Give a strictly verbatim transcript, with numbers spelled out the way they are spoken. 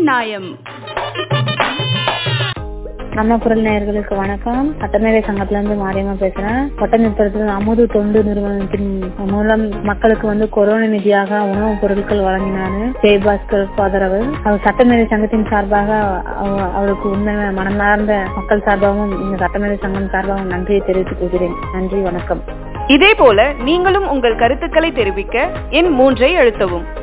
நியாயம். நம்ம குரல் நேயர்களுக்கு வணக்கம். சட்டமேதை சங்கத்துல இருந்து மாரியம்மா பேசுறேன். ஒட்டஞ்சத்திரத்தில் அமுது தொண்டு நிறுவனத்தின் மூலம் மக்களுக்கு வந்து கொரோனா நிதியாக உணவுப் பொருட்கள் வழங்கினாரு ஜெயபாஸ்கர் ஆதரவு. அவர் சட்டமேதை சங்கத்தின் சார்பாக அவருக்கு உண்மையான மனமார்ந்த மக்கள் சார்பாகவும் இந்த சட்டமேதை சங்கம் சார்பாகவும் நன்றியை தெரிவித்துக் கொள்கிறேன். நன்றி, வணக்கம். இதே போல நீங்களும் உங்கள் கருத்துக்களை தெரிவிக்க எண் மூன்றை அழுத்தவும்.